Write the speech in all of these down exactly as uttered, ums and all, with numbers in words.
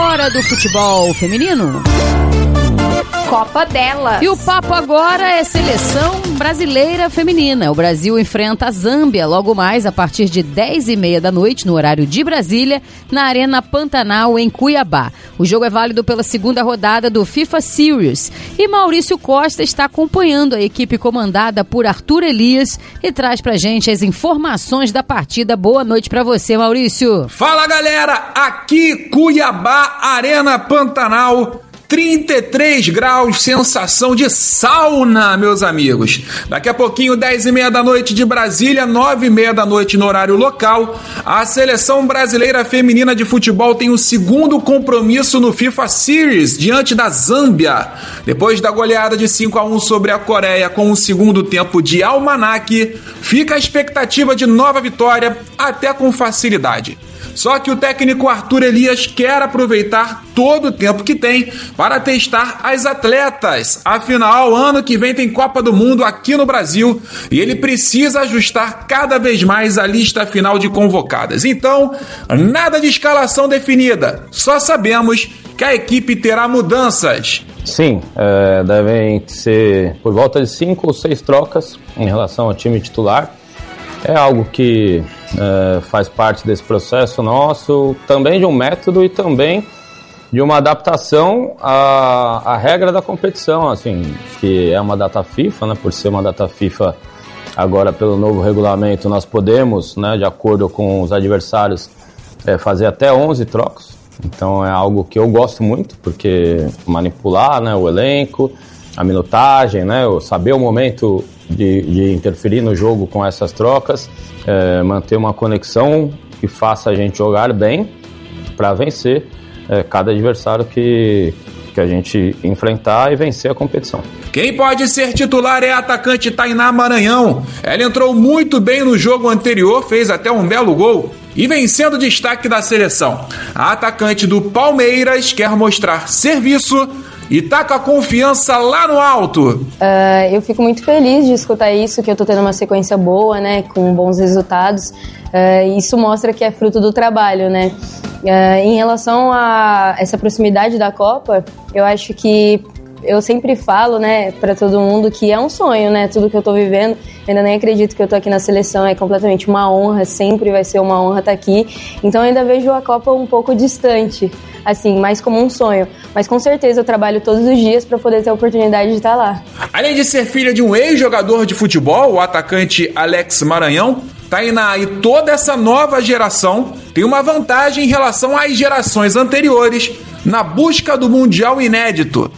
hora do futebol feminino. Copa delas. E o papo agora é seleção brasileira feminina. O Brasil enfrenta a Zâmbia logo mais a partir de dez e meia da noite, no horário de Brasília, na Arena Pantanal, em Cuiabá. O jogo é válido pela segunda rodada do FIFA Series. E Maurício Costa está acompanhando a equipe comandada por Arthur Elias e traz pra gente as informações da partida. Boa noite pra você, Maurício. Fala, galera! Aqui, Cuiabá, Arena Pantanal. trinta e três graus, sensação de sauna, meus amigos. Daqui a pouquinho, dez e meia da noite de Brasília, nove e meia da noite no horário local, a seleção brasileira feminina de futebol tem o segundo compromisso no FIFA Series, diante da Zâmbia. Depois da goleada de cinco a um sobre a Coreia com o segundo tempo de almanaque, fica a expectativa de nova vitória, até com facilidade. Só que o técnico Arthur Elias quer aproveitar todo o tempo que tem para testar as atletas. Afinal, ano que vem tem Copa do Mundo aqui no Brasil e ele precisa ajustar cada vez mais a lista final de convocadas. Então, nada de escalação definida. Só sabemos que a equipe terá mudanças. Sim, é, devem ser por volta de cinco ou seis trocas em relação ao time titular. É algo que é, faz parte desse processo nosso, também de um método e também de uma adaptação à, à regra da competição, assim, que é uma data FIFA, né, por ser uma data FIFA, agora pelo novo regulamento nós podemos, né, de acordo com os adversários, é, fazer até onze trocas. Então é algo que eu gosto muito, porque manipular, né, o elenco, a minutagem, né, saber o momento de, de interferir no jogo com essas trocas, é, manter uma conexão que faça a gente jogar bem para vencer é, cada adversário que, que a gente enfrentar e vencer a competição. Quem pode ser titular é a atacante Tainá Maranhão. Ela entrou muito bem no jogo anterior, fez até um belo gol e vem sendo destaque da seleção. A atacante do Palmeiras quer mostrar serviço e tá com a confiança lá no alto. Uh, eu fico muito feliz de escutar isso, que eu tô tendo uma sequência boa, né, com bons resultados. Uh, isso mostra que é fruto do trabalho, né. Uh, em relação a essa proximidade da Copa, eu acho que eu sempre falo, né, pra todo mundo que é um sonho, né, tudo que eu tô vivendo. Eu ainda nem acredito que eu tô aqui na seleção, é completamente uma honra, sempre vai ser uma honra estar aqui. Então eu ainda vejo a Copa um pouco distante, assim, mais como um sonho. Mas com certeza eu trabalho todos os dias para poder ter a oportunidade de estar lá. Além de ser filha de um ex-jogador de futebol, o atacante Alex Maranhão, Tainá e toda essa nova geração tem uma vantagem em relação às gerações anteriores na busca do Mundial inédito.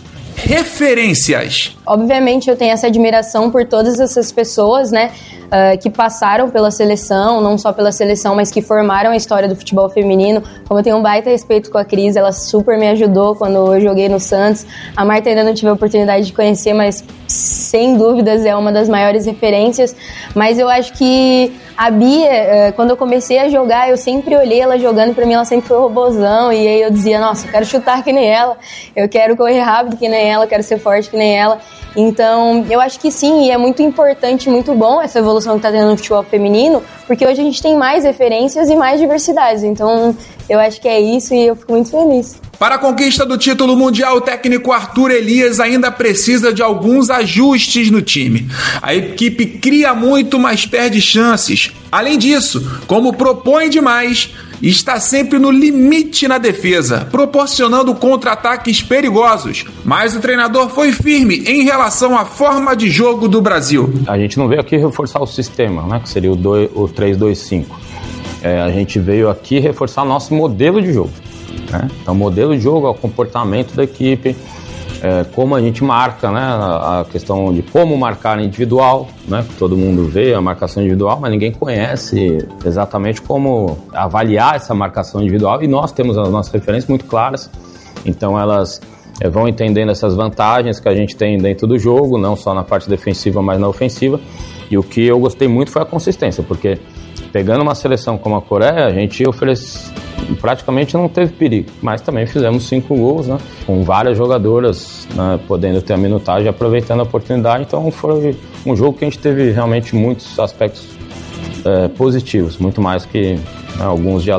Referências. Obviamente eu tenho essa admiração por todas essas pessoas, né, uh, que passaram pela seleção, não só pela seleção, mas que formaram a história do futebol feminino. Como eu tenho um baita respeito com a Cris, ela super me ajudou quando eu joguei no Santos. A Marta ainda não tive a oportunidade de conhecer, mas sem dúvidas é uma das maiores referências. Mas eu acho que a Bia, quando eu comecei a jogar, eu sempre olhei ela jogando, pra mim ela sempre foi robozão, e aí eu dizia, nossa, eu quero chutar que nem ela, eu quero correr rápido que nem ela, eu quero ser forte que nem ela. Então, eu acho que sim, e é muito importante, muito bom essa evolução que está tendo no futebol feminino, porque hoje a gente tem mais referências e mais diversidades. Então, eu acho que é isso e eu fico muito feliz. Para a conquista do título mundial, o técnico Arthur Elias ainda precisa de alguns ajustes no time. A equipe cria muito, mas perde chances. Além disso, como propõe demais, está sempre no limite na defesa, proporcionando contra-ataques perigosos. Mas o treinador foi firme em relação à forma de jogo do Brasil. A gente não veio aqui reforçar o sistema, né, que seria o três dois cinco. É, a gente veio aqui reforçar nosso modelo de jogo. Né? Então, o modelo de jogo é o comportamento da equipe, é, como a gente marca, né? A questão de como marcar individual, né? Todo mundo vê a marcação individual, mas ninguém conhece exatamente como avaliar essa marcação individual, e nós temos as nossas referências muito claras, então elas é, vão entendendo essas vantagens que a gente tem dentro do jogo, não só na parte defensiva, mas na ofensiva. E o que eu gostei muito foi a consistência, porque pegando uma seleção como a Coreia, a gente oferece, praticamente não teve perigo, mas também fizemos cinco gols, né, com várias jogadoras, né, podendo ter a minutagem, aproveitando a oportunidade. Então foi um jogo que a gente teve realmente muitos aspectos é, positivos, muito mais que, né, alguns de alerta.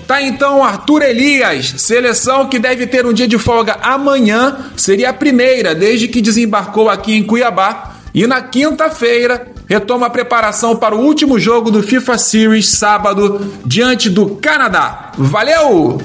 Tá então Arthur Elias, seleção que deve ter um dia de folga amanhã, seria a primeira desde que desembarcou aqui em Cuiabá. E na quinta-feira retoma a preparação para o último jogo do FIFA Series, sábado, diante do Canadá. Valeu!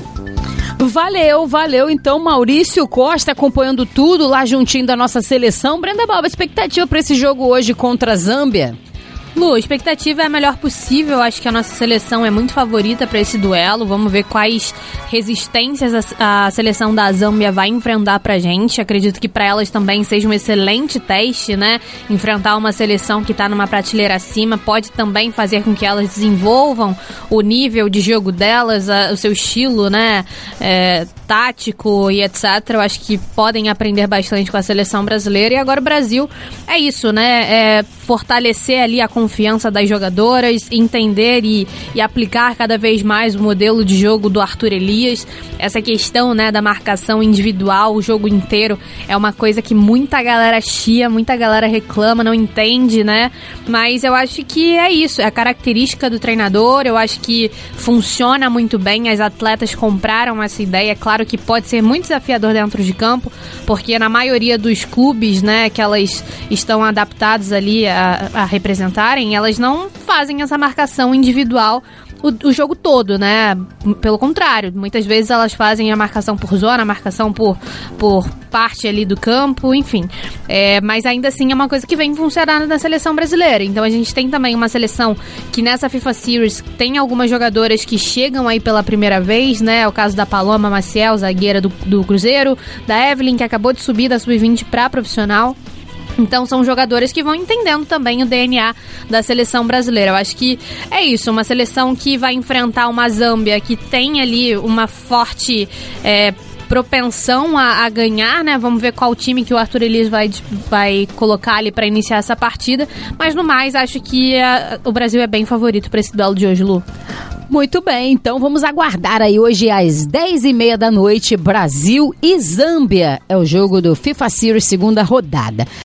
Valeu, valeu. Então, Maurício Costa acompanhando tudo lá juntinho da nossa seleção. Brenda Balba, expectativa para esse jogo hoje contra a Zâmbia? Lu, a expectativa é a melhor possível. Acho que a nossa seleção é muito favorita para esse duelo. Vamos ver quais resistências a, a seleção da Zâmbia vai enfrentar pra gente. Acredito que para elas também seja um excelente teste, né? Enfrentar uma seleção que tá numa prateleira acima pode também fazer com que elas desenvolvam o nível de jogo delas, a, o seu estilo, né? É, tático e etcétera. Eu acho que podem aprender bastante com a seleção brasileira. E agora o Brasil é isso, né? É fortalecer ali a confiança das jogadoras, entender e, e aplicar cada vez mais o modelo de jogo do Arthur Elias. Essa questão, né, da marcação individual, o jogo inteiro, é uma coisa que muita galera chia, muita galera reclama, não entende, né? Mas eu acho que é isso, é a característica do treinador, eu acho que funciona muito bem, as atletas compraram essa ideia. É claro que pode ser muito desafiador dentro de campo, porque na maioria dos clubes, né, que elas estão adaptadas ali a, a representarem, elas não fazem essa marcação individual o, o jogo todo, né? Pelo contrário, muitas vezes elas fazem a marcação por zona, a marcação por, por parte ali do campo, enfim. É, mas ainda assim é uma coisa que vem funcionando na seleção brasileira. Então a gente tem também uma seleção que nessa FIFA Series tem algumas jogadoras que chegam aí pela primeira vez, né? É o caso da Paloma Maciel, zagueira do, do Cruzeiro, da Evelyn, que acabou de subir da sub vinte para profissional. Então são jogadores que vão entendendo também o D N A da seleção brasileira. Eu acho que é isso, uma seleção que vai enfrentar uma Zâmbia que tem ali uma forte é, propensão a, a ganhar, né? Vamos ver qual time que o Arthur Elias vai, vai colocar ali para iniciar essa partida. Mas no mais, acho que a, o Brasil é bem favorito para esse duelo de hoje, Lu. Muito bem, então vamos aguardar aí hoje às dez e meia da noite, Brasil e Zâmbia. É o jogo do FIFA Series segunda rodada.